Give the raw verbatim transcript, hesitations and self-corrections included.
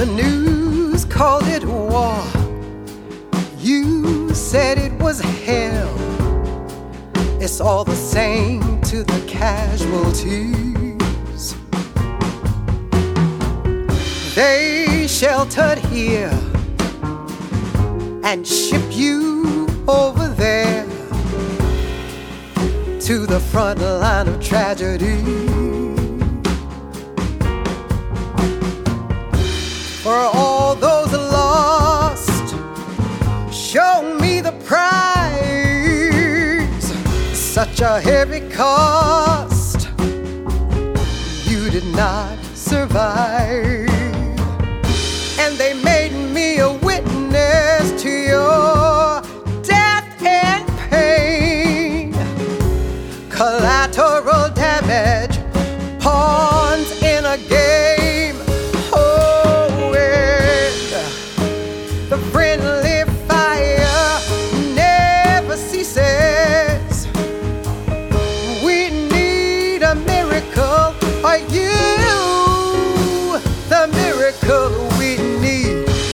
The news called it war. You said it was hell. It's all the same to the casualties. They sheltered here and ship you over there to the front line of tragedy. For all those lost, show me the prize. Such a heavy cost, you did not survive. And they made me a witness to your death and pain. Collateral damage, pawns in a game. Oh, and the friendly fire never ceases. We need a miracle. Are you the miracle?